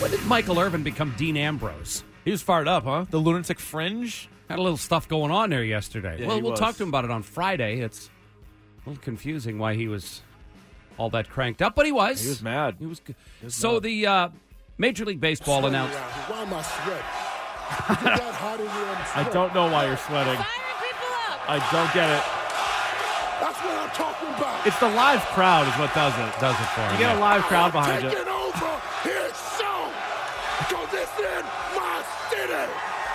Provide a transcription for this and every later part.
When did Michael Irvin become Dean Ambrose? He was fired up, huh? The lunatic fringe. Had a little stuff going on there yesterday. Yeah, well, he we'll was. talk to him about it on Friday. It's a little confusing why he was all that cranked up, but he was. He was mad. He was good. So the Major League Baseball announced. Why am I sweating? Is it that hot in here? I don't know why you're sweating. Firing people up. I don't get it. That's what I'm talking about. It's the live crowd is what does it. Does it for him. You get a live crowd behind Take you. it over here soon. Because it's in my city.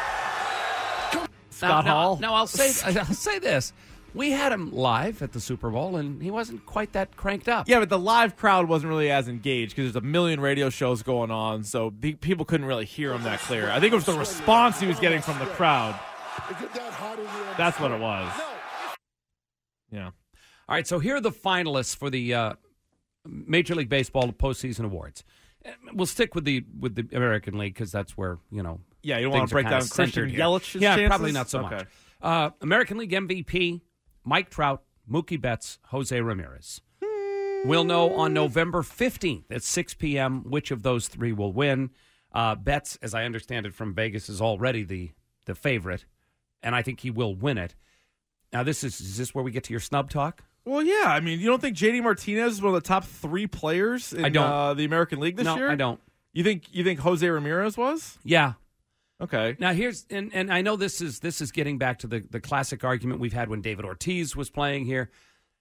Scott Hall. Now I'll say this: we had him live at the Super Bowl, and he wasn't quite that cranked up. Yeah, but the live crowd wasn't really as engaged because there's a million radio shows going on, so people couldn't really hear him that clear. I think it was the response he was getting from the crowd. Is it that hot in here? That's what it was. Yeah. All right, so here are the finalists for the Major League Baseball postseason awards. We'll stick with the American League because that's where Yeah, you don't want things to break are kinda down Christian centered here. Yelich's Yeah, chances? probably not so Okay. much. American League MVP, Mike Trout, Mookie Betts, Jose Ramirez. We'll know on November 15th at 6 p.m. which of those three will win. Betts, as I understand it from Vegas, is already the favorite, and I think he will win it. Now, is this where we get to your snub talk? Well, yeah. I mean, you don't think J.D. Martinez is one of the top three players in I don't. The American League this year? No, I don't. You think Jose Ramirez was? Yeah. Okay. Now here's and I know this is getting back to the classic argument we've had when David Ortiz was playing here.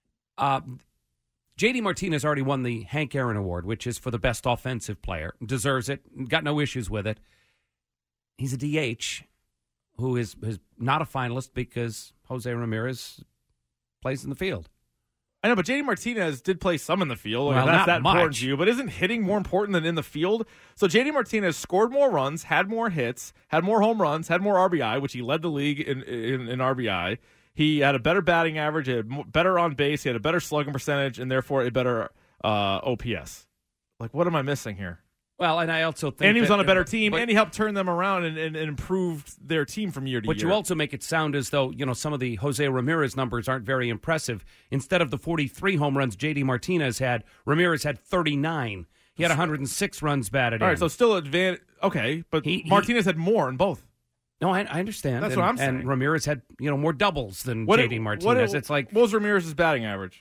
J.D. Martinez already won the Hank Aaron Award, which is for the best offensive player. Deserves it. Got no issues with it. He's a DH who is not a finalist because Jose Ramirez plays in the field. I know, but J.D. Martinez did play some in the field. Well, that's not that important much. to you. But isn't hitting more important than in the field? So J.D. Martinez scored more runs, had more hits, had more home runs, had more RBI, which he led the league in RBI. He had a better batting average, he had better on base, he had a better slugging percentage, and therefore a better OPS. Like, what am I missing here? Well, and I also think And he was that- on a better team, but- and he helped turn them around and improved their team from year to But year. you also make it sound as though, some of the Jose Ramirez numbers aren't very impressive. Instead of the 43 home runs J.D. Martinez had, Ramirez had 39. He had 106 runs batted All in. right, so still advantage. Okay, but Martinez had more in both. No, I understand. That's and, what I'm saying. And Ramirez had, more doubles than What J.D. Martinez. It's like, what was Ramirez's batting average?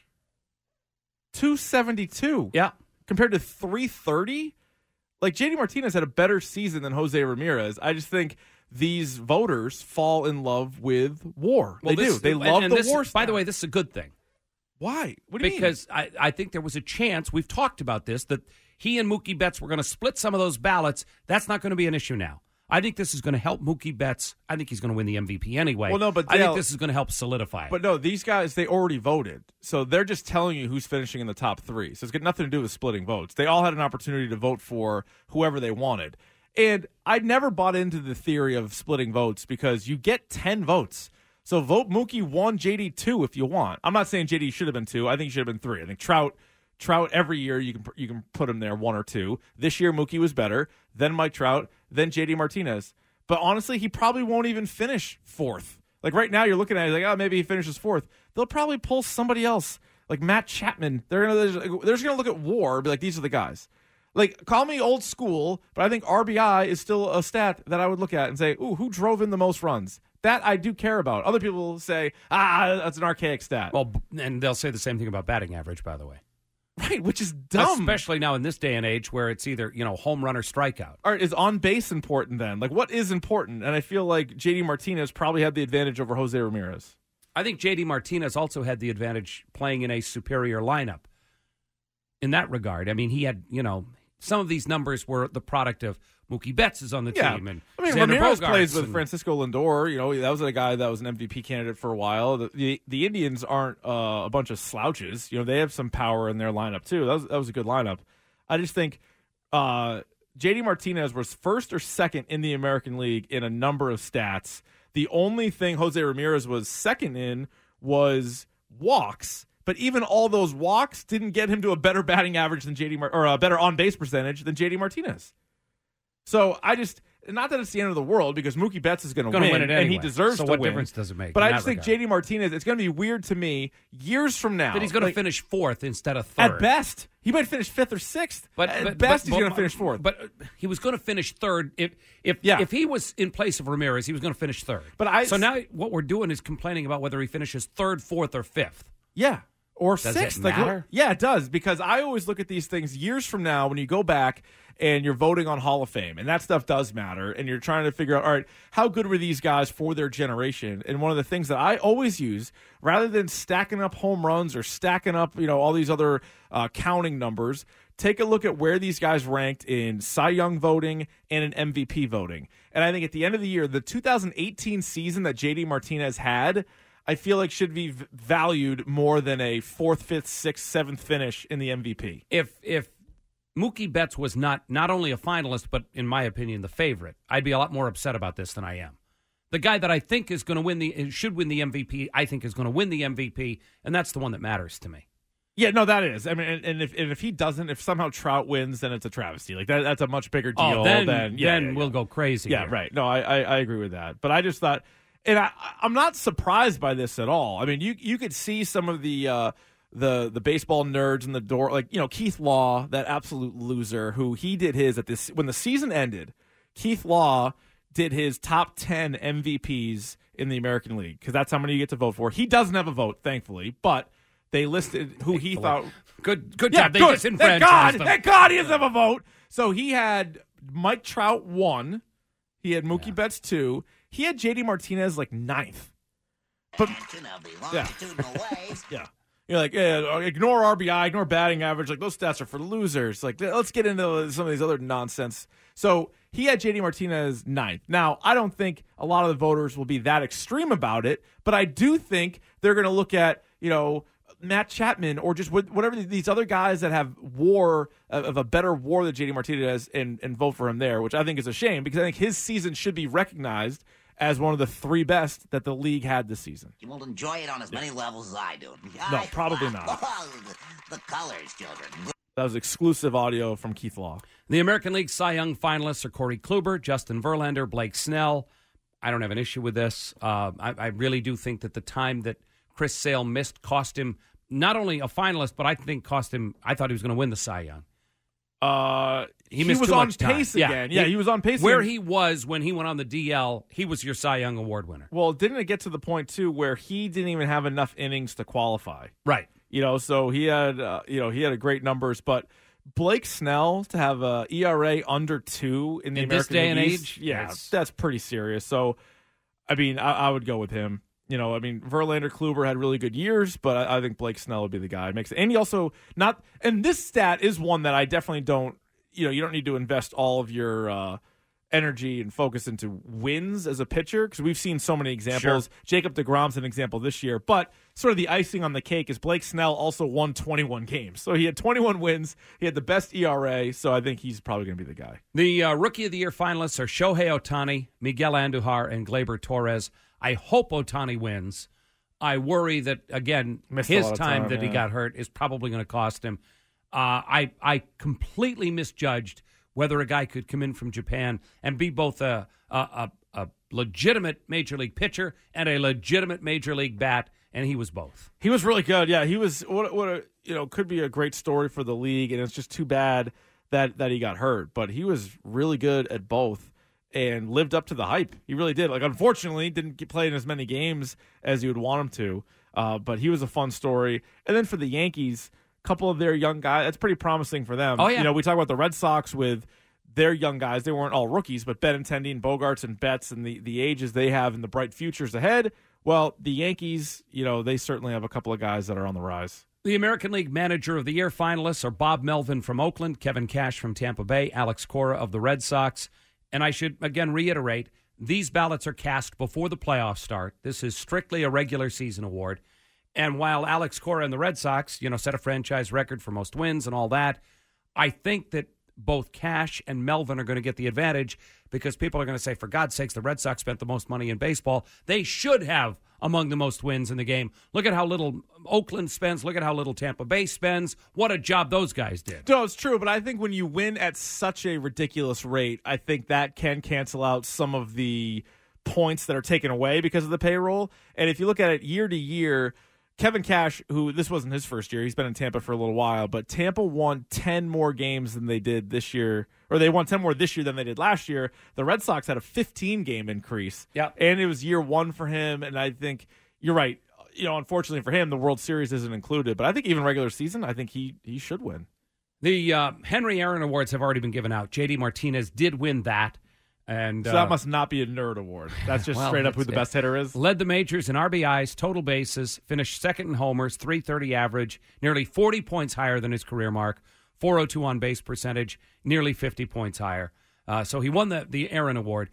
272. yeah. Compared to 330? Like, J.D. Martinez had a better season than Jose Ramirez. I just think these voters fall in love with WAR. Well, they do. They love and the this, WAR by the stat. way, this is a good thing. Why? What do you mean? Because I think there was a chance, we've talked about this, that he and Mookie Betts were going to split some of those ballots. That's not going to be an issue now. I think this is going to help Mookie Betts. I think he's going to win the MVP anyway. Well, no, but I Dale- think this is going to help solidify it. But no, these guys, they already voted. So they're just telling you who's finishing in the top three. So it's got nothing to do with splitting votes. They all had an opportunity to vote for whoever they wanted. And I never bought into the theory of splitting votes because you get 10 votes. So vote Mookie 1, JD 2 if you want. I'm not saying JD should have been 2. I think he should have been 3. I think Trout every year you can put him there 1 or 2. This year Mookie was better, then Mike Trout, then JD Martinez. But honestly, he probably won't even finish 4th. Like right now, you're looking at it like, oh, maybe he finishes 4th. They'll probably pull somebody else, like Matt Chapman. They're just gonna look at WAR and be like, these are the guys. Like, call me old school, but I think RBI is still a stat that I would look at and say, ooh, who drove in the most runs? That I do care about. Other people will say, that's an archaic stat. well, and they'll say the same thing about batting average, by the way. Right, which is dumb. Especially now in this day and age where it's either, home run or strikeout. All right, is on base important then? Like, what is important? And I feel like JD Martinez probably had the advantage over Jose Ramirez. I think J.D. Martinez also had the advantage playing in a superior lineup in that regard. I mean, he had, some of these numbers were the product of Mookie Betts is on the team. And I mean, Xander Ramirez Bogaerts plays with and- Francisco Lindor. That was a guy that was an MVP candidate for a while. The Indians aren't a bunch of slouches. They have some power in their lineup too. That was a good lineup. I just think J.D. Martinez was first or second in the American League in a number of stats. The only thing Jose Ramirez was second in was walks. But even all those walks didn't get him to a better batting average than or a better on base percentage than JD Martinez. So I just, not that it's the end of the world, because Mookie Betts is going to Gonna win, win it anyway. and he deserves So to what win. difference does it make But in I that just think regard? JD Martinez, it's going to be weird to me years from now That he's going to like, finish fourth instead of third. at best. He might finish fifth or sixth. At best, he's going to finish fourth. But he was going to finish third. If he was in place of Ramirez, he was going to finish third. So now what we're doing is complaining about whether he finishes third, fourth, or fifth. Yeah. Or Does sixth. it matter? Yeah, it does. Because I always look at these things years from now when you go back and you're voting on Hall of Fame. And that stuff does matter. And you're trying to figure out, all right, how good were these guys for their generation? And one of the things that I always use, rather than stacking up home runs or stacking up, all these other counting numbers, take a look at where these guys ranked in Cy Young voting and in MVP voting. And I think at the end of the year, the 2018 season that JD Martinez had, I feel like should be valued more than a 4th, 5th, 6th, 7th finish in the MVP. If Mookie Betts was not only a finalist, but in my opinion, the favorite, I'd be a lot more upset about this than I am. The guy that I think is going to should win the MVP, I think is going to win the MVP, and that's the one that matters to me. Yeah, no, that is. I mean, and if he doesn't, if somehow Trout wins, then it's a travesty. Like that's a much bigger deal. Then we'll go crazy. Yeah, here. right. No, I agree with that. But I just thought, and I'm not surprised by this at all. I mean, you could see some of the baseball nerds in the door, like Keith Law, that absolute loser, who he did his at this when the season ended. Keith Law did his top 10 MVPs in the American League because that's how many you get to vote for. He doesn't have a vote, thankfully, but they listed who he thought. Good Yeah, job. They good. disenfranchised them. Thank God he doesn't have a vote. So he had Mike Trout 1. He had Mookie Betts 2. He had JD Martinez like 9th. But yeah. You're like, ignore RBI, ignore batting average. Like, those stats are for losers. Like, let's get into some of these other nonsense. So he had JD Martinez 9th. Now, I don't think a lot of the voters will be that extreme about it, but I do think they're going to look at, Matt Chapman or just whatever these other guys that have WAR of a better WAR than JD Martinez and vote for him there, which I think is a shame because I think his season should be recognized as one of the 3 best that the league had this season. You won't enjoy it on as many levels as I do. No, probably not. The colors, children. That was exclusive audio from Keith Law. The American League Cy Young finalists are Corey Kluber, Justin Verlander, Blake Snell. I don't have an issue with this. I really do think that the time that Chris Sale missed cost him not only a finalist, but I thought he was going to win the Cy Young. He missed was too on much time. pace again. Yeah, he was on pace. Where again. he was when he went on the DL, he was your Cy Young Award winner. Well, didn't it get to the point, too, where he didn't even have enough innings to qualify? Right. So he had, he had a great numbers, but Blake Snell to have a ERA under 2 in the American this day and League East, age, yeah, that's pretty serious. So, I mean, I would go with him. Verlander, Kluber had really good years, but I think Blake Snell would be the guy. And he also and this stat is one that I definitely don't, you don't need to invest all of your energy and focus into wins as a pitcher because we've seen so many examples. Sure. Jacob deGrom's an example this year, but sort of the icing on the cake is Blake Snell also won 21 games. So he had 21 wins. He had the best ERA, so I think he's probably going to be the guy. The Rookie of the Year finalists are Shohei Ohtani, Miguel Andujar, and Gleyber Torres. I hope Ohtani wins. I worry that, again, his time that he got hurt is probably going to cost him. I completely misjudged whether a guy could come in from Japan and be both a legitimate Major League pitcher and a legitimate Major League bat, and he was both. He was really good. Yeah, he was could be a great story for the league, and it's just too bad that he got hurt. But he was really good at both and lived up to the hype. He really did. Like, unfortunately, didn't play in as many games as you would want him to. But he was a fun story. And then for the Yankees, a couple of their young guys, that's pretty promising for them. Oh, yeah. We talk about the Red Sox with their young guys. They weren't all rookies, but Benintendi, Bogarts, and Betts, and the ages they have and the bright futures ahead. Well, the Yankees, they certainly have a couple of guys that are on the rise. The American League Manager of the Year finalists are Bob Melvin from Oakland, Kevin Cash from Tampa Bay, Alex Cora of the Red Sox. And I should, again, reiterate, these ballots are cast before the playoffs start. This is strictly a regular season award. And while Alex Cora and the Red Sox, set a franchise record for most wins and all that, I think that both Cash and Melvin are going to get the advantage because people are going to say, for God's sakes, the Red Sox spent the most money in baseball. They should have among the most wins in the game. Look at how little Oakland spends. Look at how little Tampa Bay spends. What a job those guys did. No, it's true, but I think when you win at such a ridiculous rate, I think that can cancel out some of the points that are taken away because of the payroll. And if you look at it year to year, Kevin Cash, who this wasn't his first year, he's been in Tampa for a little while, but Tampa won 10 more games than they did this year, or they won 10 more this year than they did last year. The Red Sox had a 15-game increase, and it was year one for him, and I think you're right. Unfortunately for him, the World Series isn't included, but I think even regular season, I think he should win. The Henry Aaron Awards have already been given out. J.D. Martinez did win that. And so that must not be a nerd award. That's just straight up who the best hitter is. Led the majors in RBIs, total bases, finished second in homers, .330 average, nearly 40 points higher than his career mark, .402 on base percentage, nearly 50 points higher. So he won the Aaron Award.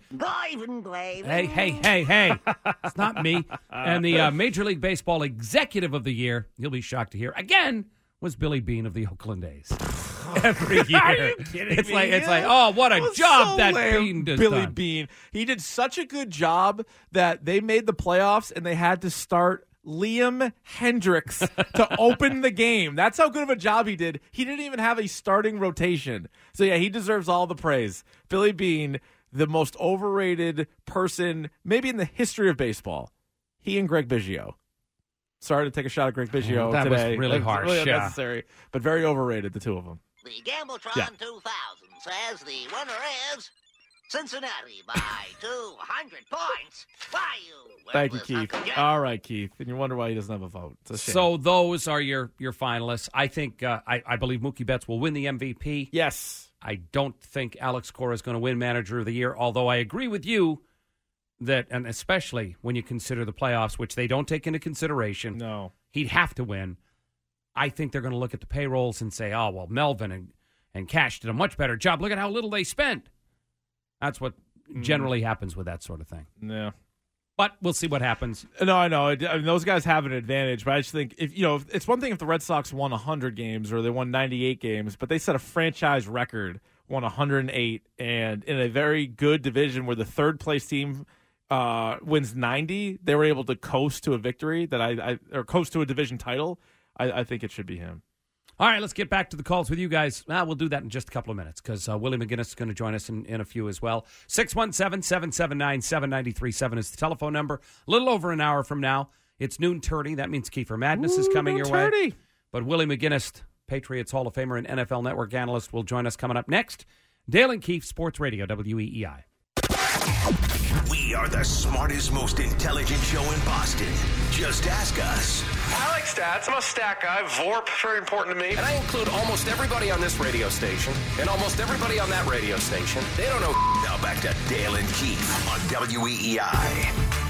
Hey. It's not me. And the Major League Baseball Executive of the Year, you'll be shocked to hear, again, was Billy Beane of the Oakland A's. Every year. Are you kidding me? It's like, oh, what a job so that Beane does. Billy Beane. He did such a good job that they made the playoffs and they had to start Liam Hendricks to open the game. That's how good of a job he did. He didn't even have a starting rotation. So, yeah, he deserves all the praise. Billy Beane, the most overrated person maybe in the history of baseball. He and Greg Biggio. Sorry to take a shot at Greg Biggio that today. was really harsh. Really unnecessary, but very overrated, the two of them. The Gambletron 2000 says the winner is Cincinnati by 200 points. Thank you, Keith. All right, Keith. And you wonder why he doesn't have a vote. It's a shame. So those are your finalists. I think I believe Mookie Betts will win the MVP. Yes. I don't think Alex Cora is going to win Manager of the Year, although I agree with you that, and especially when you consider the playoffs, which they don't take into consideration, he'd have to win. I think they're going to look at the payrolls and say, oh, well, Melvin and Cash did a much better job. Look at how little they spent. That's what generally happens with that sort of thing. Yeah. But we'll see what happens. No, I know. I mean, those guys have an advantage, but I just think if it's one thing if the Red Sox won 100 games or they won 98 games, but they set a franchise record, won 108, and in a very good division where the third place team wins 90, they were able to coast to a victory or coast to a division title. I think it should be him. All right, let's get back to the calls with you guys. We'll do that in just a couple of minutes because Willie McGinnis is going to join us in a few as well. 617-779-7937 is the telephone number. A little over an hour from now, it's noon 30. That means Kiefer Madness is coming your way. But Willie McGinnis, Patriots Hall of Famer and NFL Network analyst, will join us coming up next. Dale and Keefe, Sports Radio, WEEI. We are the smartest, most intelligent show in Boston. Just ask us. I like stats. I'm a stat guy. VORP, very important to me. And I include almost everybody on this radio station and almost everybody on that radio station. They don't know. Now back to Dale and Keefe on WEEI.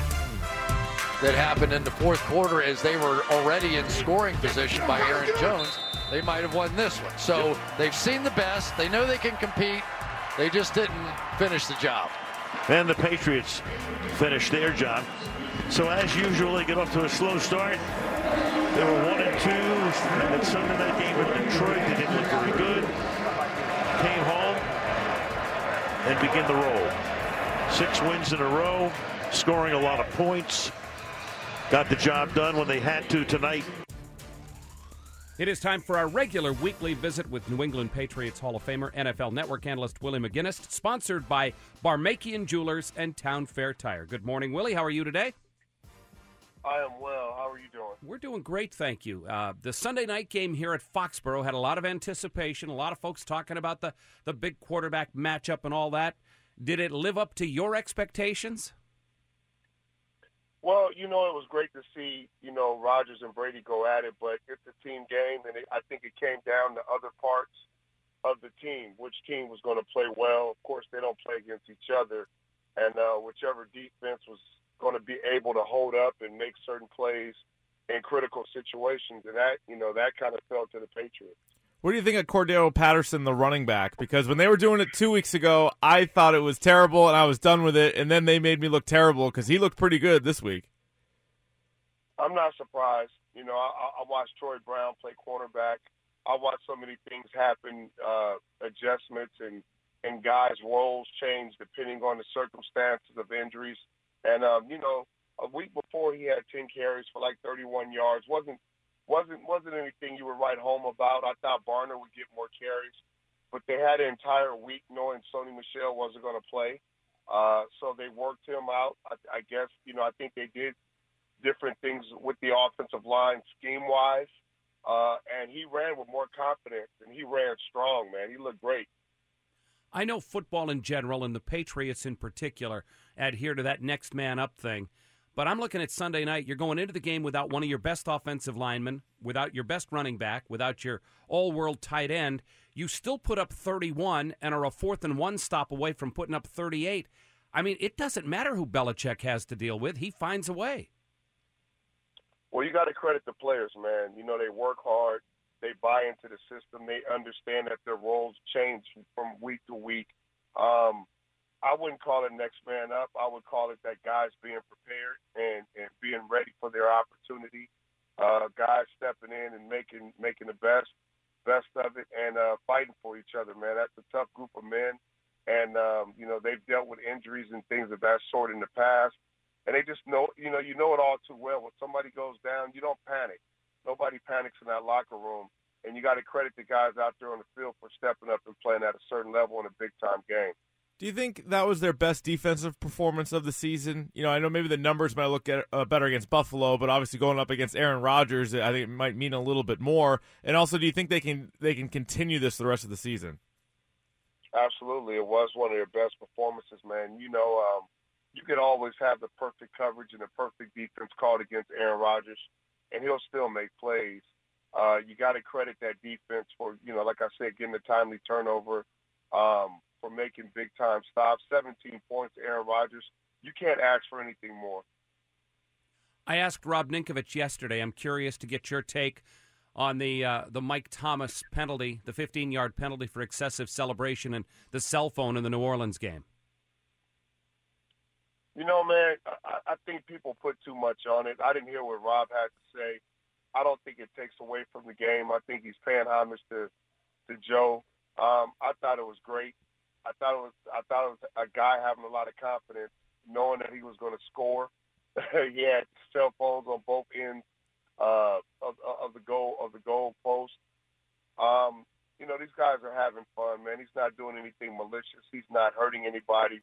That happened in the fourth quarter as they were already in scoring position by Aaron Jones. They might have won this one. So they've seen the best. They know they can compete. They just didn't finish the job. And the Patriots finish their job. So as usual, they get off to a slow start. They were 1-2 in that Sunday night game in Detroit. They didn't look very good. Came home and begin the roll. 6 wins in a row, scoring a lot of points. Got the job done when they had to tonight. It is time for our regular weekly visit with New England Patriots Hall of Famer, NFL Network analyst Willie McGinnis, sponsored by Barmakian Jewelers and Town Fair Tire. Good morning, Willie. How are you today? I am well. How are you doing? We're doing great, thank you. The Sunday night game here at Foxborough had a lot of anticipation, a lot of folks talking about the big quarterback matchup and all that. Did it live up to your expectations? Well, it was great to see, Rodgers and Brady go at it, but it's a team game, and I think it came down to other parts of the team, which team was going to play well. Of course, they don't play against each other, and whichever defense was going to be able to hold up and make certain plays in critical situations, and that kind of fell to the Patriots. What do you think of Cordero Patterson, the running back? Because when they were doing it 2 weeks ago, I thought it was terrible, and I was done with it, and then they made me look terrible because he looked pretty good this week. I'm not surprised. I watched Troy Brown play cornerback I watched so many things happen, adjustments and guys' roles change depending on the circumstances of injuries. And a week before he had 10 carries for like 31 yards. Wasn't anything you would write home about. I thought Barner would get more carries, but they had an entire week knowing Sony Michel wasn't going to play. So they worked him out. I guess, I think they did different things with the offensive line scheme-wise. And he ran with more confidence, and he ran strong, man. He looked great. I know football in general and the Patriots in particular adhere to that next man up thing. But I'm looking at Sunday night. You're going into the game without one of your best offensive linemen, without your best running back, without your all-world tight end. You still put up 31 and are a 4th and 1 stop away from putting up 38. I mean, it doesn't matter who Belichick has to deal with. He finds a way. Well, you got to credit the players, man. They work hard. They buy into the system. They understand that their roles change from week to week. I wouldn't call it next man up. I would call it that guys being prepared and being ready for their opportunity. Guys stepping in and making the best of it and fighting for each other, man. That's a tough group of men. And, they've dealt with injuries and things of that sort in the past. And they just know, you know it all too well. When somebody goes down, you don't panic. Nobody panics in that locker room. And you got to credit the guys out there on the field for stepping up and playing at a certain level in a big-time game. Do you think that was their best defensive performance of the season? I know maybe the numbers might look better against Buffalo, but obviously going up against Aaron Rodgers, I think it might mean a little bit more. And also, do you think they can continue this the rest of the season? Absolutely. It was one of their best performances, man. You could always have the perfect coverage and the perfect defense called against Aaron Rodgers, and he'll still make plays. You got to credit that defense for, like I said, getting the timely turnover, for making big-time stops. 17 points to Aaron Rodgers. You can't ask for anything more. I asked Rob Ninkovich yesterday. I'm curious to get your take on the Mike Thomas penalty, the 15-yard penalty for excessive celebration and the cell phone in the New Orleans game. Man, I think people put too much on it. I didn't hear what Rob had to say. I don't think it takes away from the game. I think he's paying homage to Joe. I thought it was great. I thought it was a guy having a lot of confidence, knowing that he was going to score. He had cell phones on both ends of the goal post. These guys are having fun, man. He's not doing anything malicious. He's not hurting anybody.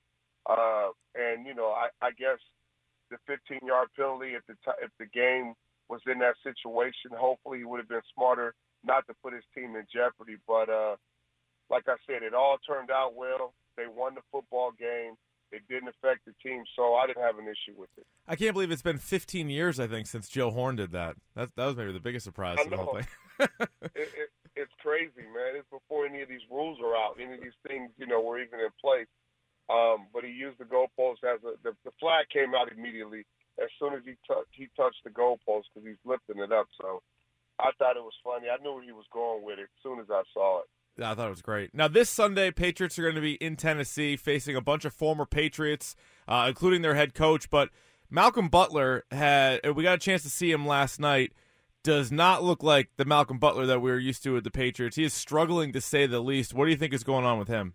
I guess the 15-yard penalty, if the game was in that situation, hopefully he would have been smarter not to put his team in jeopardy. But like I said, it all turned out well. They won the football game. It didn't affect the team, so I didn't have an issue with it. I can't believe it's been 15 years, I think, since Joe Horn did that. That was maybe the biggest surprise of the whole thing. It's crazy, man. It's before any of these rules are out, any of these things, were even in place. But he used the goalpost as the flag came out immediately as soon as he touched the goalpost because he's lifting it up. So I thought it was funny. I knew where he was going with it as soon as I saw it. Yeah, I thought it was great. Now, this Sunday, Patriots are going to be in Tennessee facing a bunch of former Patriots, including their head coach. But Malcolm Butler we got a chance to see him last night, does not look like the Malcolm Butler that we were used to with the Patriots. He is struggling, to say the least. What do you think is going on with him?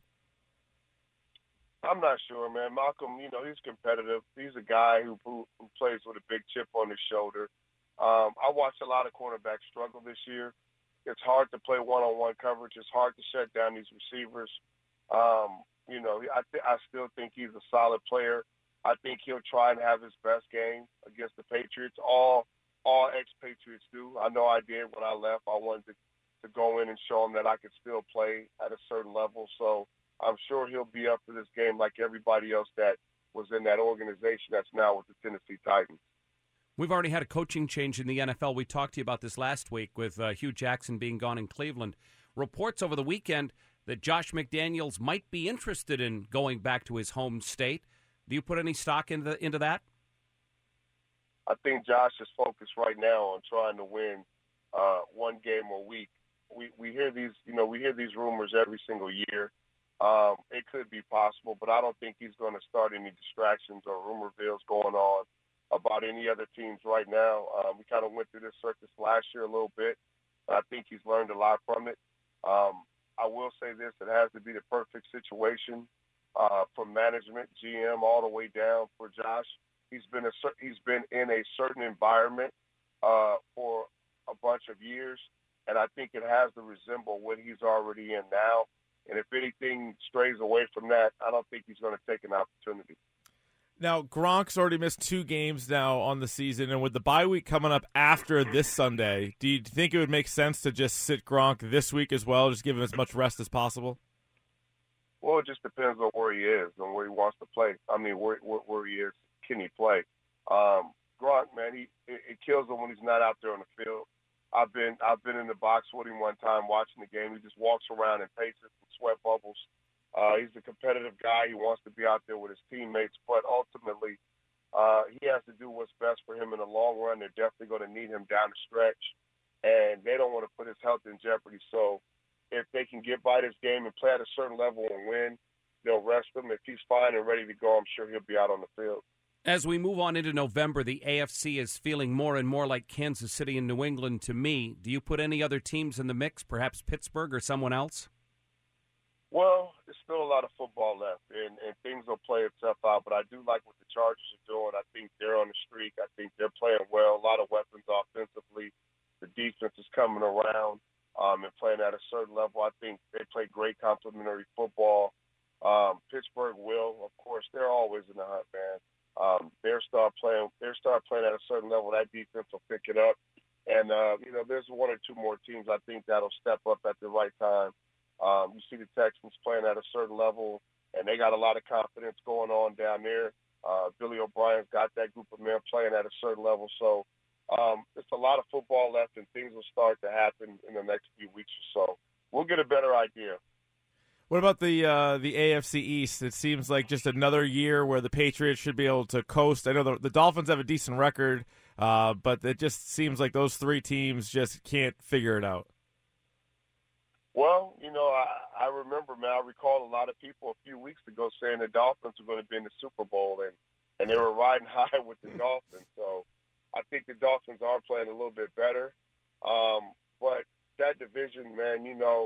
I'm not sure, man. Malcolm, he's competitive. He's a guy who plays with a big chip on his shoulder. I watched a lot of cornerbacks struggle this year. It's hard to play one-on-one coverage. It's hard to shut down these receivers. I still think he's a solid player. I think he'll try and have his best game against the Patriots. All ex-Patriots do. I know I did when I left. I wanted to go in and show him that I could still play at a certain level. So I'm sure he'll be up for this game like everybody else that was in that organization that's now with the Tennessee Titans. We've already had a coaching change in the NFL. We talked to you about this last week with Hugh Jackson being gone in Cleveland. Reports over the weekend that Josh McDaniels might be interested in going back to his home state. Do you put any stock into that? I think Josh is focused right now on trying to win one game a week. We hear these rumors every single year. It could be possible, but I don't think he's going to start any distractions or rumor bills going on about any other teams right now. We kind of went through this circus last year a little bit, I think he's learned a lot from it. I will say this: it has to be the perfect situation from management, GM, all the way down for Josh. He's been in a certain environment for a bunch of years, and I think it has to resemble what he's already in now. And if anything strays away from that, I don't think he's going to take an opportunity. Now, Gronk's already missed 2 games now on the season, and with the bye week coming up after this Sunday, do you think it would make sense to just sit Gronk this week as well, just give him as much rest as possible? Well, it just depends on where he is and where he wants to play. I mean, where he is, can he play? Gronk, man, it kills him when he's not out there on the field. I've been in the box with him one time watching the game. He just walks around and paces and sweat bubbles. He's a competitive guy. He wants to be out there with his teammates, but ultimately he has to do what's best for him in the long run. They're definitely going to need him down the stretch, and they don't want to put his health in jeopardy. So if they can get by this game and play at a certain level and win, they'll rest him. If he's fine and ready to go, I'm sure he'll be out on the field. As we move on into November, the AFC is feeling more and more like Kansas City and New England to me. Do you put any other teams in the mix, perhaps Pittsburgh or someone else? Well, there's still a lot of football left, and things will play itself out. But I do like what the Chargers are doing. I think they're on the streak. I think they're playing well. A lot of weapons offensively. The defense is coming around and playing at a certain level. I think they play great complementary football. Pittsburgh will, of course, they're always in the hunt, man. They'll start playing at a certain level. That defense will pick it up. And, there's 1 or 2 more teams I think that'll step up at the right time. You see the Texans playing at a certain level, and they got a lot of confidence going on down there. Billy O'Brien's got that group of men playing at a certain level. So it's a lot of football left, and things will start to happen in the next few weeks or so. We'll get a better idea. What about the AFC East? It seems like just another year where the Patriots should be able to coast. I know the Dolphins have a decent record, but it just seems like those 3 teams just can't figure it out. Well, I remember, man, I recall a lot of people a few weeks ago saying the Dolphins were going to be in the Super Bowl, and they were riding high with the Dolphins. So I think the Dolphins are playing a little bit better. But that division, man,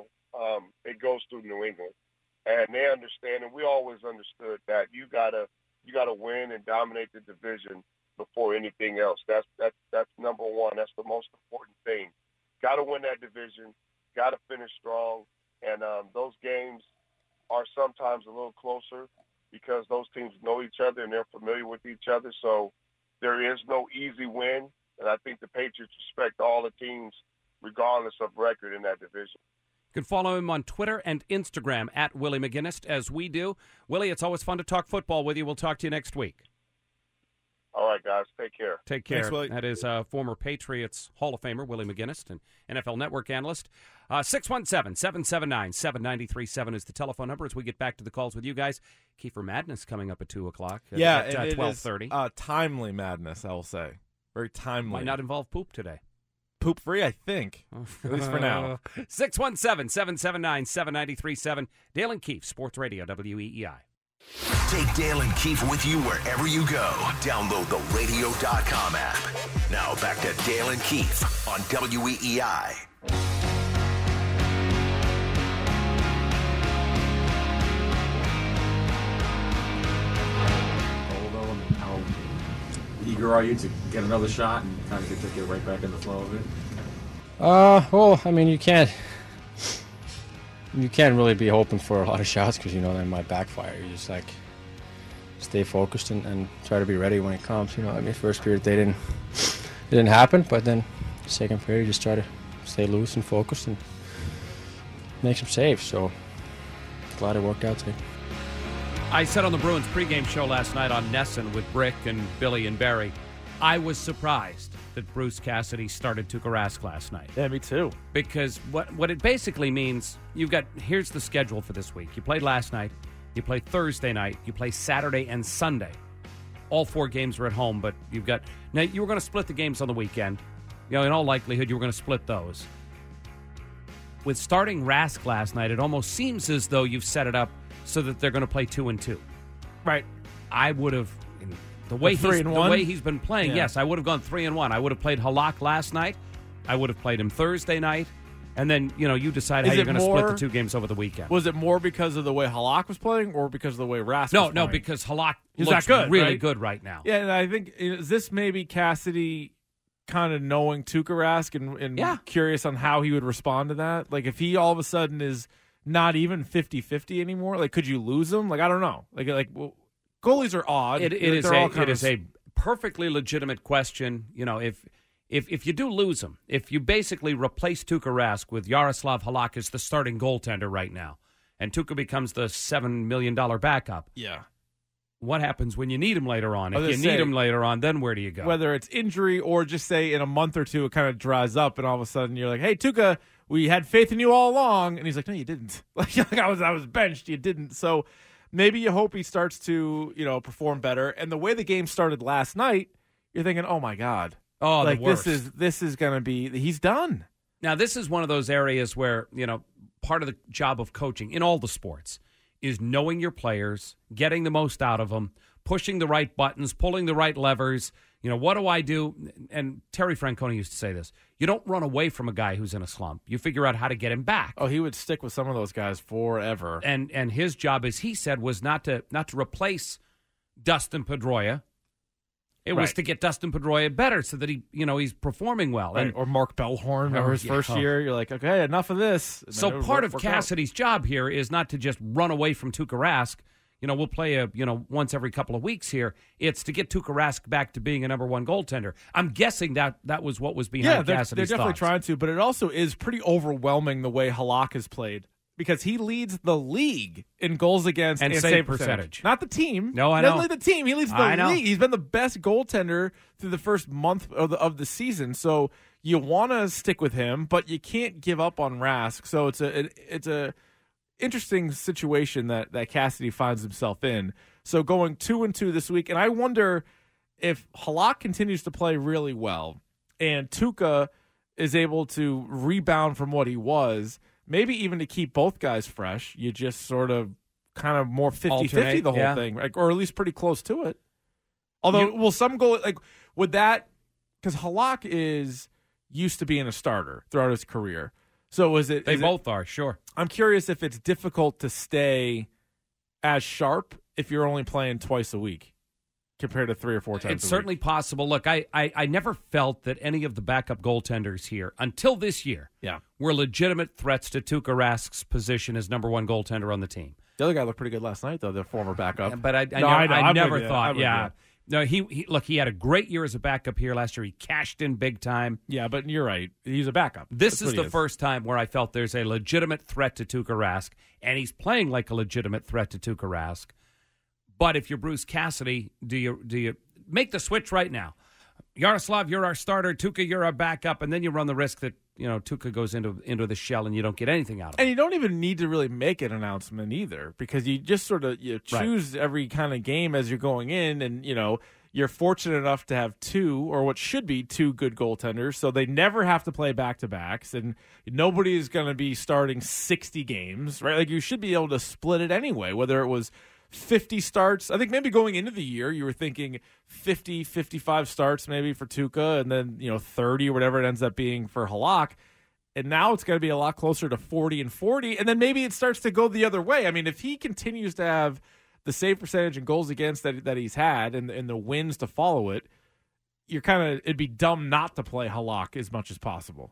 it goes through New England. And they understand, and we always understood that you gotta win and dominate the division before anything else. That's number one. That's the most important thing. Got to win that division. Got to finish strong, and those games are sometimes a little closer because those teams know each other and they're familiar with each other. So there is no easy win, and I think the Patriots respect all the teams regardless of record in that division. You can follow him on Twitter and Instagram at Willie McGinnis, as we do. Willie, it's always fun to talk football with you. We'll talk to you next week. All right, guys. Take care. Take care. Thanks, Willie. That is former Patriots Hall of Famer Willie McGinnis and NFL Network analyst. 617-779-7937 is the telephone number as we get back to the calls with you guys. Kiefer Madness coming up at 2 o'clock. Yeah, at 12:30. Timely madness, I will say. Very timely. Might not involve poop today. Poop-free, I think. At least for now. 617-779-7937. Dale and Keefe, Sports Radio, WEEI. Take Dale and Keefe with you wherever you go. Download the radio.com app. Now back to Dale and Keefe on WEEI. How eager are you to get another shot and kind of get right back in the flow of it? Well, I mean, you can't really be hoping for a lot of shots because they might backfire. You just stay focused and try to be ready when it comes. First period it didn't happen, but then second period you just try to stay loose and focused and make some saves. So glad it worked out today. I said on the Bruins pregame show last night on Nesson with Brick and Billy and Barry, I was surprised that Bruce Cassidy started Tuukka Rask last night. Yeah, me too. Because what it basically means, here's the schedule for this week. You played last night, you play Thursday night, you play Saturday and Sunday. All 4 games are at home, but you were going to split the games on the weekend. In all likelihood, you were going to split those. With starting Rask last night, it almost seems as though you've set it up so that they're going to play 2-2. Right. I would have, the way he's been playing, Yeah. yes, I would have gone 3-1. I would have played Halak last night. I would have played him Thursday night. And then, you decide how Is you're it going to split more- the two games over the weekend. Was it more because of the way Halak was playing or because of the way Rask was playing? No, because Halak He's looks that good, really right? good right now. Yeah, and I think, is this maybe Cassidy kind of knowing Tuukka Rask and curious on how he would respond to that? Like, if he all of a sudden is not even 50-50 anymore, like, could you lose him? Like, I don't know. Well, goalies are odd. It is a perfectly legitimate question. If you do lose him, if you basically replace Tuukka Rask with Yaroslav Halak as the starting goaltender right now, and Tuukka becomes the $7 million backup, what happens when you need him later on? If you need him later on, then where do you go? Whether it's injury or just say in a month or two it kind of dries up, and all of a sudden you're like, "Hey, Tuukka, we had faith in you all along," and he's like, "No, you didn't. Like I was benched. You didn't." So maybe you hope he starts to perform better. And the way the game started last night, you're thinking, "Oh my God." Oh, like the worst. this is going to be, he's done. Now, this is one of those areas where, part of the job of coaching in all the sports is knowing your players, getting the most out of them, pushing the right buttons, pulling the right levers. What do I do? And Terry Francona used to say this. You don't run away from a guy who's in a slump. You figure out how to get him back. Oh, he would stick with some of those guys forever. And his job, as he said, was not to replace Dustin Pedroia. It was to get Dustin Pedroia better so that he's performing well. Right. And, or Mark Bellhorn, remember his first year? You're like, okay, enough of this. And so then part of work Cassidy's job here is not to just run away from Tuukka Rask. We'll play once every couple of weeks here. It's to get Tuukka Rask back to being a number one goaltender. I'm guessing that was what was behind Cassidy's they're definitely thoughts. trying to, but it also is pretty overwhelming the way Halak has played. Because he leads the league in goals against and save percentage. Not the team. No, I He know. doesn't lead the team. He leads the league. He's been the best goaltender through the first month of the season. So you want to stick with him, but you can't give up on Rask. So it's a interesting situation that Cassidy finds himself in. So going 2-2 this week, and I wonder if Halak continues to play really well and Tuukka is able to rebound from what he was. Maybe even to keep both guys fresh, you just sort of kind of more 50-50 the whole thing, or at least pretty close to it. Although, will some go, would that, because Halak is used to being a starter throughout his career. So They both are, sure. I'm curious if it's difficult to stay as sharp if you're only playing twice a week compared to 3 or 4 times It's certainly possible. Look, I never felt that any of the backup goaltenders here, until this year, were legitimate threats to Tuukka Rask's position as number one goaltender on the team. The other guy looked pretty good last night, though, the former backup. Yeah, but I never thought, No, he had a great year as a backup here last year. He cashed in big time. Yeah, but you're right. He's a backup. This is the first time where I felt there's a legitimate threat to Tuukka Rask, and he's playing like a legitimate threat to Tuukka Rask. But if you're Bruce Cassidy, do you make the switch right now? Yaroslav, you're our starter. Tuukka, you're our backup, and then you run the risk that Tuukka goes into the shell and you don't get anything out of it. And you don't even need to really make an announcement either, because you just sort of choose every kind of game as you're going in, and you're fortunate enough to have 2, or what should be 2 good goaltenders, so they never have to play back-to-backs, and nobody is going to be starting 60 games, right? Like, you should be able to split it anyway, whether it was 50 starts. I think maybe going into the year, you were thinking 50, 55 starts maybe for Tuukka, and then 30 or whatever it ends up being for Halak. And now it's going to be a lot closer to 40 and 40, and then maybe it starts to go the other way. I mean, if he continues to have the save percentage and goals against that he's had, and the wins to follow it, it'd be dumb not to play Halak as much as possible.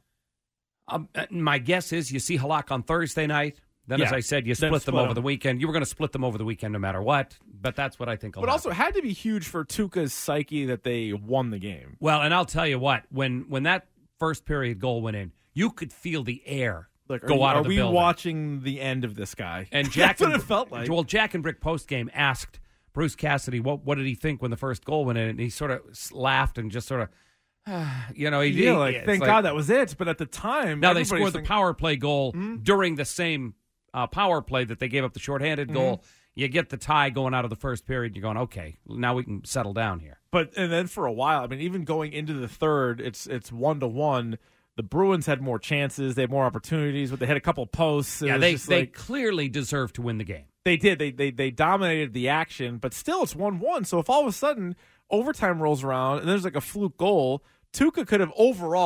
My guess is you see Halak on Thursday night. Then, as I said, you split them over the weekend. You were going to split them over the weekend no matter what, but that's what I think will happen. Also, it had to be huge for Tuukka's psyche that they won the game. Well, and I'll tell you what, when that first period goal went in, you could feel the air go out of the building. Are we watching the end of this guy? And Jack, that's what it felt like. Well, Jack and Brick postgame asked Bruce Cassidy, what did he think when the first goal went in? And he sort of laughed and just sort of, thank God that was it. But at the time, now they scored the power play goal during the same power play that they gave up the shorthanded goal. You get the tie going out of the first period. You're going, okay, now we can settle down here. And then for a while, I mean, even going into the third, it's 1-1. The Bruins had more chances, they had more opportunities, but they had a couple posts. Yeah, they clearly deserved to win the game. They did. They dominated the action, but still it's 1-1. So if all of a sudden overtime rolls around and there's like a fluke goal, Tuukka could have overall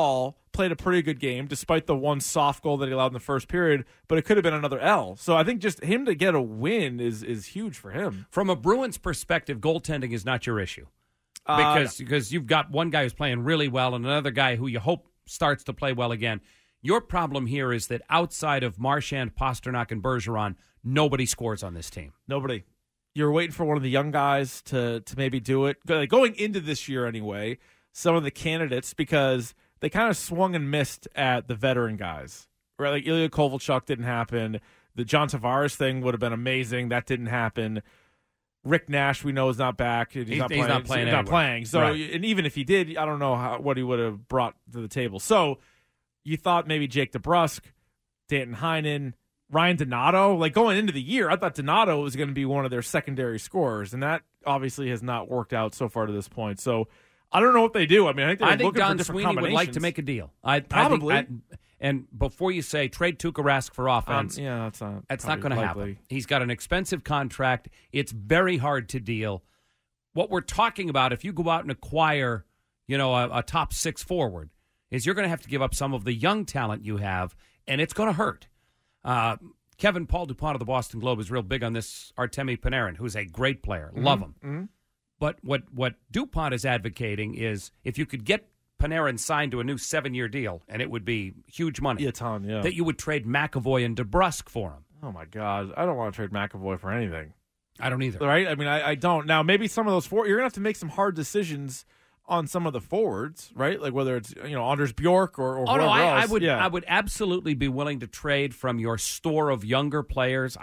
played a pretty good game, despite the one soft goal that he allowed in the first period, but it could have been another L. So I think just him to get a win is huge for him. From a Bruins perspective, goaltending is not your issue. Because you've got one guy who's playing really well and another guy who you hope starts to play well again. Your problem here is that outside of Marchand, Pasternak, and Bergeron, nobody scores on this team. Nobody. You're waiting for one of the young guys to maybe do it. Going into this year anyway, some of the candidates, because they kind of swung and missed at the veteran guys. Right? Like Ilya Kovalchuk didn't happen. The John Tavares thing would have been amazing. That didn't happen. Rick Nash, we know, is not back. He's not playing. So, right. And even if he did, I don't know what he would have brought to the table. So you thought maybe Jake DeBrusk, Danton Heinen, Ryan Donato. Like going into the year, I thought Donato was going to be one of their secondary scorers, and that obviously has not worked out so far to this point. So I don't know what they do. I mean, I think Don Sweeney would like to make a deal. Probably. And before you say trade Tuukka Rask for offense, that's not going to happen. He's got an expensive contract. It's very hard to deal. What we're talking about, if you go out and acquire, a top 6 forward, is you're going to have to give up some of the young talent you have, and it's going to hurt. Kevin Paul DuPont of the Boston Globe is real big on this Artemi Panarin, who's a great player. Love him. Mm-hmm. But what DuPont is advocating is if you could get Panarin signed to a new 7-year deal, and it would be huge money. Yeah, a ton, yeah. That you would trade McAvoy and DeBrusk for him. Oh, my God. I don't want to trade McAvoy for anything. I don't either. Right? I mean, I don't. Now, maybe some of those you're going to have to make some hard decisions on some of the forwards, right? Like whether it's, Anders Bjork or whoever else. I would absolutely be willing to trade from your store of younger players.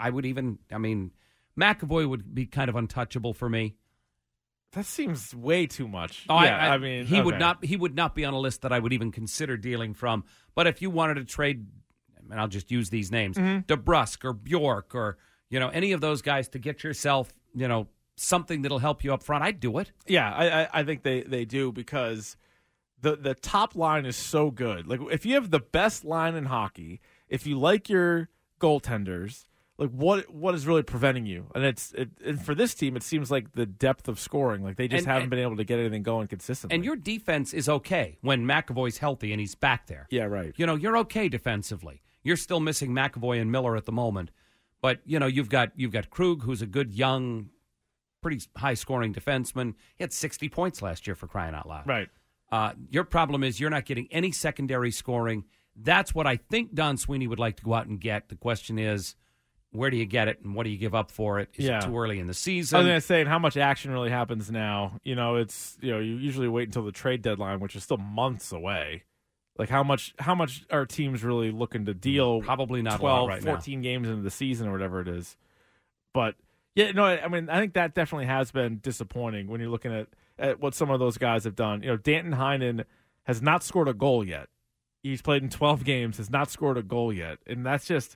McAvoy would be kind of untouchable for me. That seems way too much. Oh, yeah, he would not. He would not be on a list that I would even consider dealing from. But if you wanted to trade, and I'll just use these names: DeBrusk or Bjork or any of those guys to get yourself something that'll help you up front, I'd do it. Yeah, I think they do because the top line is so good. Like if you have the best line in hockey, if you like your goaltenders. Like what is really preventing you? And for this team, it seems like the depth of scoring. Like they just haven't been able to get anything going consistently. And your defense is okay when McAvoy's healthy and he's back there. Yeah, right. You're okay defensively. You're still missing McAvoy and Miller at the moment, but you've got Krug, who's a good young, pretty high scoring defenseman. He had 60 points last year, for crying out loud. Right. Your problem is you're not getting any secondary scoring. That's what I think Don Sweeney would like to go out and get. The question is, where do you get it, and what do you give up for it? Is it too early in the season? I was going to say, and how much action really happens now? It's you usually wait until the trade deadline, which is still months away. Like how much are teams really looking to deal? Probably not 12, right 14 games into the season or whatever it is. But I think that definitely has been disappointing when you're looking at what some of those guys have done. Danton Heinen has not scored a goal yet. He's played in 12 games, has not scored a goal yet, and that's just.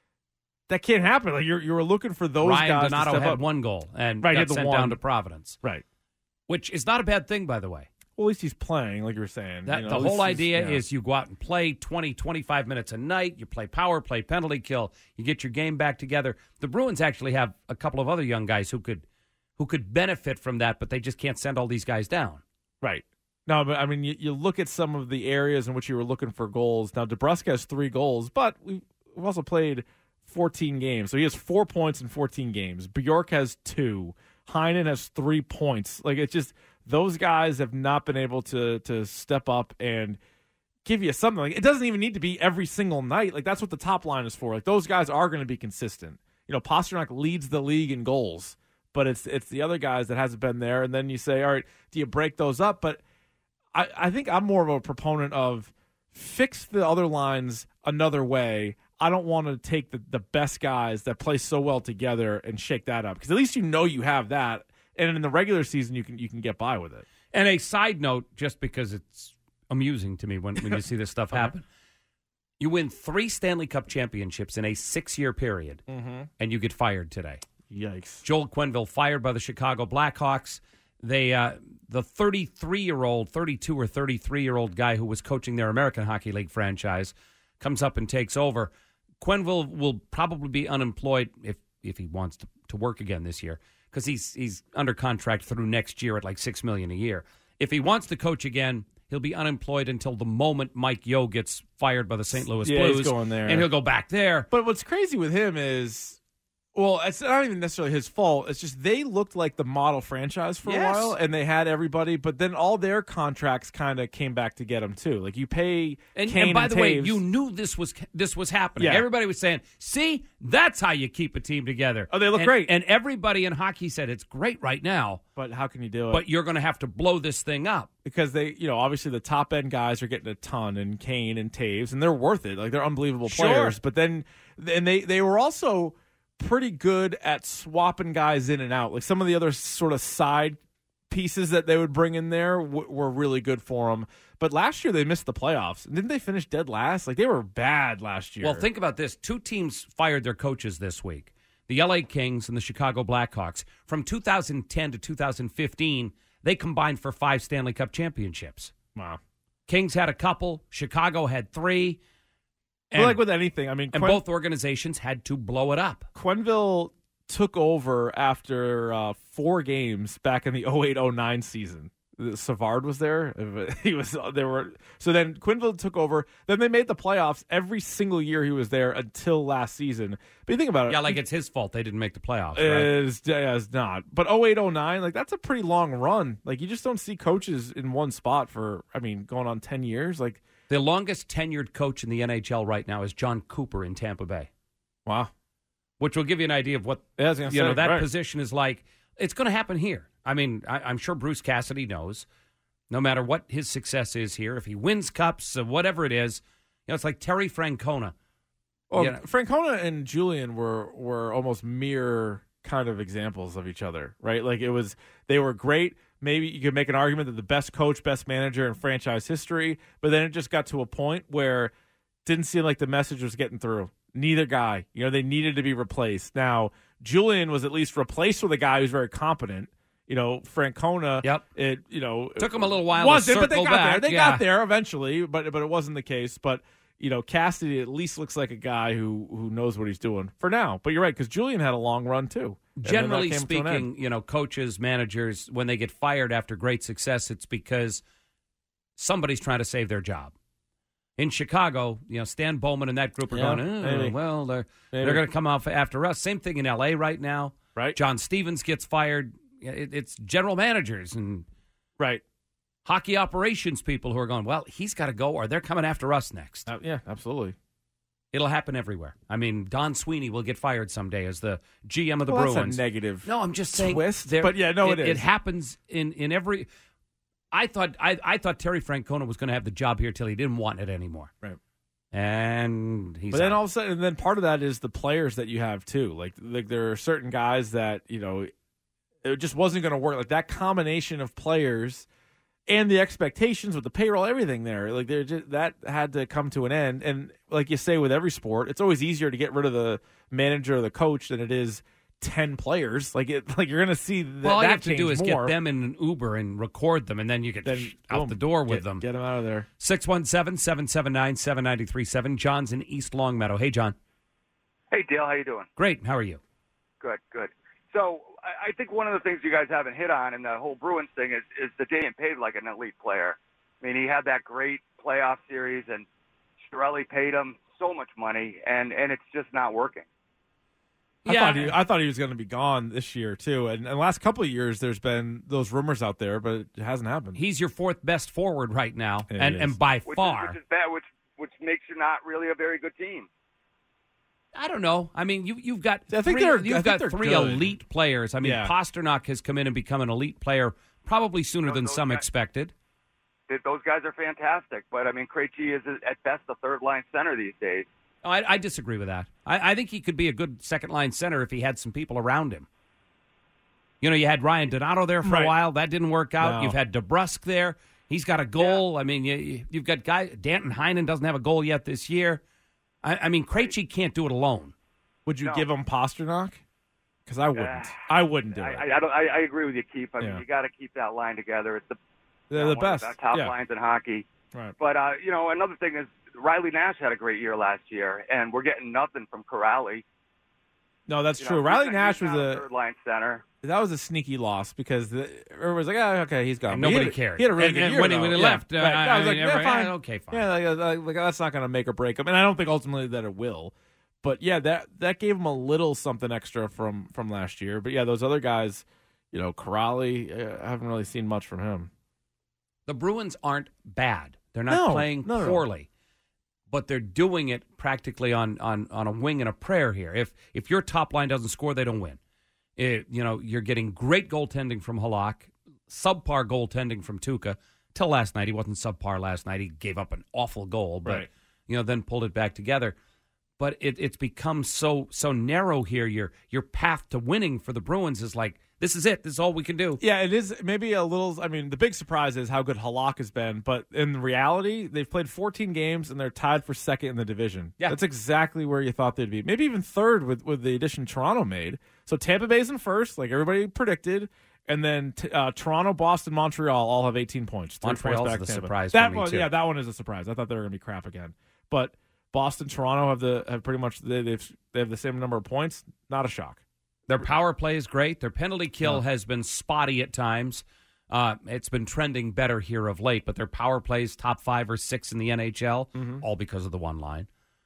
That can't happen. Like you were looking for those Ryan guys. Donato to step had up. one goal and got sent down to Providence. Right. Which is not a bad thing, by the way. Well, at least he's playing, like you were saying. The whole idea is you go out and play 20, 25 minutes a night. You play power play, penalty kill. You get your game back together. The Bruins actually have a couple of other young guys who could benefit from that, but they just can't send all these guys down. Right. No, but you look at some of the areas in which you were looking for goals. Now, DeBrusk has 3 goals, but we've also played 14 games. So he has 4 points in 14 games. Bjork has 2. Heinen has 3 points. Like it's just those guys have not been able to step up and give you something. Like it doesn't even need to be every single night. Like that's what the top line is for. Like those guys are going to be consistent. Pasternak leads the league in goals, but it's the other guys that hasn't been there. And then you say, all right, do you break those up? But I think I'm more of a proponent of fix the other lines another way. I don't want to take the best guys that play so well together and shake that up because at least you have that, and in the regular season you can get by with it. And a side note, just because it's amusing to me when you see this stuff happen, you win 3 Stanley Cup championships in a 6-year period, and you get fired today. Yikes! Joel Quenneville fired by the Chicago Blackhawks. They the 33-year-old, 32 or 33-year-old guy who was coaching their American Hockey League franchise comes up and takes over. Quenneville will probably be unemployed if he wants to work again this year because he's under contract through next year at like $6 million a year. If he wants to coach again, he'll be unemployed until the moment Mike Yeo gets fired by the St. Louis Yeah, Blues. he's going there. And he'll go back there. But what's crazy with him is, well, it's not even necessarily his fault. It's just they looked like the model franchise for a while, and they had everybody. But then all their contracts kind of came back to get them too. Like you pay And Kane by the way, Taves. you knew this was happening. Yeah. Everybody was saying, "See, that's how you keep a team together." Oh, they look And- great. And everybody in hockey said it's great right now, But how can you do it? but you're going to have to blow this thing up. Because they, obviously the top end guys are getting a ton, and Kane and Taves, and they're worth it. Like they're unbelievable Sure. players. But then, and they were also pretty good at swapping guys in and out. Like some of the other sort of side pieces that they would bring in there were really good for them. But last year they missed the playoffs. Didn't they finish dead last? Like they were bad last year. Well, think about this. 2 teams fired their coaches this week. The LA Kings and the Chicago Blackhawks. From 2010 to 2015, they combined for 5 Stanley Cup championships. Wow. Kings had a couple. Chicago had 3. But like with anything, I mean, and both organizations had to blow it up. Quenneville took over after 4 games back in the 08-09 season. Savard was there. He was there were so then Quenneville took over. Then they made the playoffs every single year he was there until last season. But you think about it, Yeah, like it's his fault they didn't make the playoffs, right? It's not. But 08-09, like that's a pretty long run. Like you just don't see coaches in one spot for going on 10 years. Like The longest tenured coach in the NHL right now is John Cooper in Tampa Bay. Wow. Which will give you an idea of what Yeah, I was gonna say, that right. position is like. It's going to happen here. I mean, I'm sure Bruce Cassidy knows, no matter what his success is here, if he wins cups, whatever it is, it's like Terry Francona. Well, Francona and Julian were almost mere kind of examples of each other, right? Like they were great. Maybe you could make an argument that the best coach, best manager in franchise history, but then it just got to a point where it didn't seem like the message was getting through. Neither guy, they needed to be replaced. Now, Julian was at least replaced with a guy who's very competent. Francona, it took him a little while wasn't, to but they circle got back. there. They got there eventually, but it wasn't the case. But Cassidy at least looks like a guy who knows what he's doing for now. But you're right, because Julian had a long run too. And then that Generally came to an end. speaking, coaches, managers, when they get fired after great success, it's because somebody's trying to save their job. In Chicago, Stan Bowman and that group are going, they're going to come off after us. Same thing in L.A. right now. Right. John Stevens gets fired. It's general managers and hockey operations people who are going, well, he's got to go or they're coming after us next. Yeah, absolutely. It'll happen everywhere. I mean, Don Sweeney will get fired someday as the GM of the Well, Bruins. that's a negative No, I'm just saying. twist. there- But yeah, no, it is. It happens in every. I thought Terry Francona was going to have the job here till he didn't want it anymore. Right. And he's But then out. all of a sudden, and then part of that is the players that you have too. Like there are certain guys that it just wasn't going to work. Like that combination of players and the expectations with the payroll, everything there. Like that had to come to an end. And like you say with every sport, it's always easier to get rid of the manager or the coach than it is 10 players. Like you're going to see that. Well, all you that have to do change is more. get them in an Uber and record them, and then you get out the door with them. Get them out of there. 617-779-7937. John's in East Longmeadow. Hey, John. Hey, Dale, how you doing? Great. How are you? Good. So I think one of the things you guys haven't hit on in the whole Bruins thing is that they ain't paid like an elite player. I mean, he had that great playoff series, and Chiarelli paid him so much money, and it's just not working. I thought he was going to be gone this year too, and the last couple of years there's been those rumors out there, but it hasn't happened. He's your 4th best forward right now, It and is. by Which far. is bad, which makes you not really a very good team. I don't know. I mean, you've got I think three, they're- you've I think got they're 3 good. elite players. I mean, Yeah. Pasternak has come in and become an elite player probably sooner than some expected. Those guys are fantastic, but I mean, Krejci is at best a third-line center these days. I disagree with that. I think he could be a good second-line center if he had some people around him. You had Ryan Donato there for a while. That didn't work out. No. You've had DeBrusque there. He's got a goal. I mean, you've got Danton Heinen doesn't have a goal yet this year. I mean, Krejci can't do it alone. Would you give him Pasternak? Because I wouldn't. I wouldn't do it. I agree with you, Keith. I mean, Yeah. you got to keep that line together. It's They're the one best. of the top Yeah. lines in hockey. Right. But another thing is Riley Nash had a great year last year, and we're getting nothing from Corrali. No, that's true. Riley Nash was a third line center. That was a sneaky loss because everyone's like, "Oh, okay, he's gone." And nobody cared. He had a really good year when he left. Right. I was like, fine. Okay, fine. Yeah, like that's not going to make or break him, and I don't think ultimately that it will. But yeah, that gave him a little something extra from last year. But yeah, those other guys, Corrali, I haven't really seen much from him. The Bruins aren't bad. They're not playing poorly. But they're doing it practically on a wing and a prayer here. If your top line doesn't score, they don't win. You're getting great goaltending from Halak, subpar goaltending from Tuukka. Till last night, he wasn't subpar last night. He gave up an awful goal, but then pulled it back together. But it's become so narrow here. Your path to winning for the Bruins is like, this is it. This is all we can do. Yeah, it is maybe a little. I mean, the big surprise is how good Halak has been. But in reality, they've played 14 games and they're tied for second in the division. Yeah, that's exactly where you thought they'd be. Maybe even third with the addition Toronto made. So Tampa Bay's in first, like everybody predicted. And then Toronto, Boston, Montreal all have 18 points. Montreal's the surprise that for me, too. Yeah, that one is a surprise. I thought they were going to be crap again. But Boston, Toronto have pretty much they have the same number of points. Not a shock. Their power play is great. Their penalty kill has been spotty at times. It's been trending better here of late, but their power play is top 5 or 6 in the NHL, all because of the one line.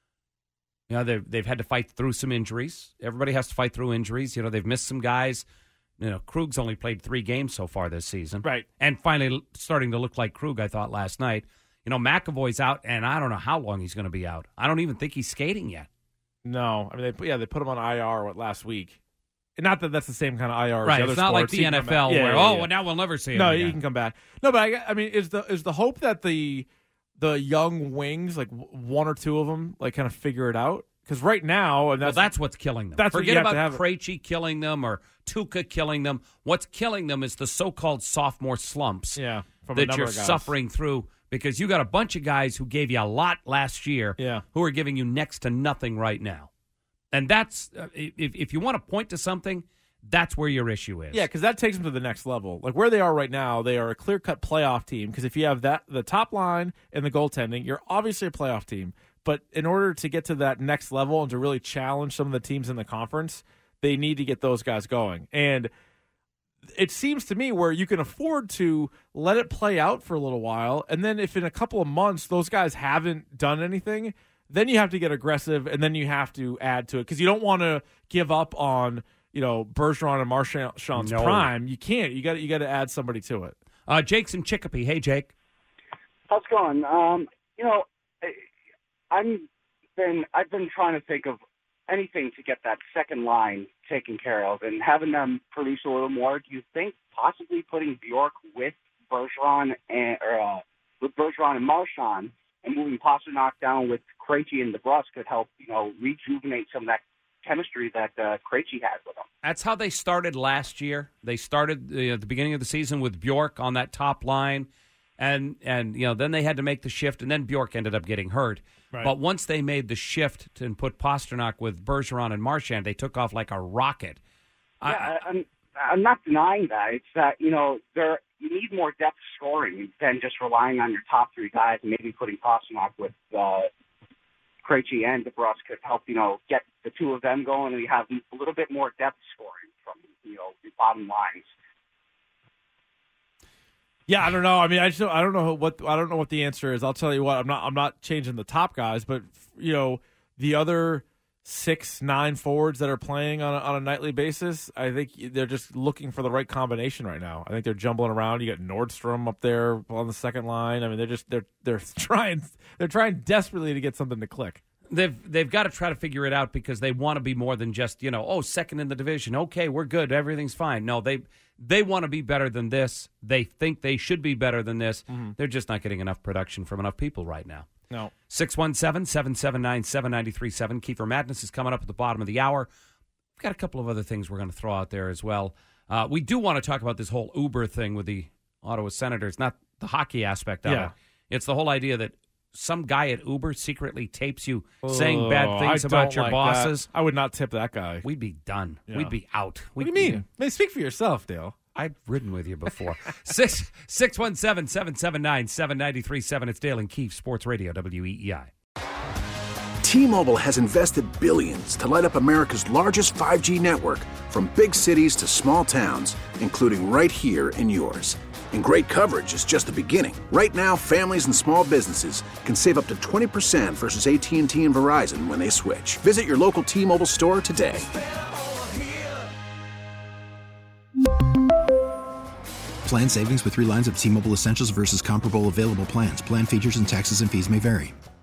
They've had to fight through some injuries. Everybody has to fight through injuries. They've missed some guys. Krug's only played 3 games so far this season. Right. And finally starting to look like Krug, I thought, last night. McAvoy's out, and I don't know how long he's going to be out. I don't even think he's skating yet. No. I mean, they put him on IR last week. Not that that's the same kind of IR as right. the other It's not sports. like the NFL where, well, now we'll never see him again. No, he can come back. No, but I mean, is the hope that the young wings, like one or two of them, like kind of figure it out? Because right now, and that's what's killing them. Forget about Krejci killing them or Tuukka killing them. What's killing them is the so-called sophomore slumps that you're suffering through because you got a bunch of guys who gave you a lot last year who are giving you next to nothing right now. And that's, if you want to point to something, that's where your issue is. Yeah, because that takes them to the next level. Like where they are right now, they are a clear-cut playoff team because if you have the top line and the goaltending, you're obviously a playoff team. But in order to get to that next level and to really challenge some of the teams in the conference, they need to get those guys going. And it seems to me where you can afford to let it play out for a little while, and then if in a couple of months those guys haven't done anything, then you have to get aggressive, and then you have to add to it because you don't want to give up on Bergeron and Marchand's prime. You can't. You got to add somebody to it. Jake's in Chicopee. Hey, Jake. How's it going? I've been trying to think of anything to get that second line taken care of and having them produce a little more. Do you think possibly putting Bjork with Bergeron and Marchand and moving Pasternak down with Krejci and DeBrusque could help, rejuvenate some of that chemistry that Krejci has with him? That's how they started last year. They started at the beginning of the season with Bjork on that top line. And then they had to make the shift, and then Bjork ended up getting hurt. Right. But once they made the shift and put Pasternak with Bergeron and Marchand, they took off like a rocket. Yeah, I'm not denying that. It's that, you need more depth scoring than just relying on your top 3 guys and maybe putting Pasternak with Krejci and DeBrusque could help, get the two of them going, and you have a little bit more depth scoring from, the bottom lines. Yeah, I don't know. I mean, I don't know what the answer is. I'll tell you what. I'm not changing the top guys, but the other 6-9 forwards that are playing on a nightly basis, I think they're just looking for the right combination right now. I think they're jumbling around. You got Nordstrom up there on the second line. I mean, they're trying desperately to get something to click. They've got to try to figure it out because they want to be more than just second in the division. Okay, we're good. Everything's fine. No, they want to be better than this. They think they should be better than this. Mm-hmm. They're just not getting enough production from enough people right now. No. 617-779-7937. Kiefer Madness is coming up at the bottom of the hour. We've got a couple of other things we're going to throw out there as well. We do want to talk about this whole Uber thing with the Ottawa Senators, not the hockey aspect of it. It's the whole idea that some guy at Uber secretly tapes you saying bad things about your bosses. That. I would not tip that guy. We'd be done. Yeah. We'd be out. What do you mean? Speak for yourself, Dale. I've ridden with you before. 617-779-7937. It's Dale and Keefe, Sports Radio, WEEI. T-Mobile has invested billions to light up America's largest 5G network, from big cities to small towns, including right here in yours. And great coverage is just the beginning. Right now, families and small businesses can save up to 20% versus AT&T and Verizon when they switch. Visit your local T-Mobile store today. Plan savings with 3 lines of T-Mobile Essentials versus comparable available plans. Plan features and taxes and fees may vary.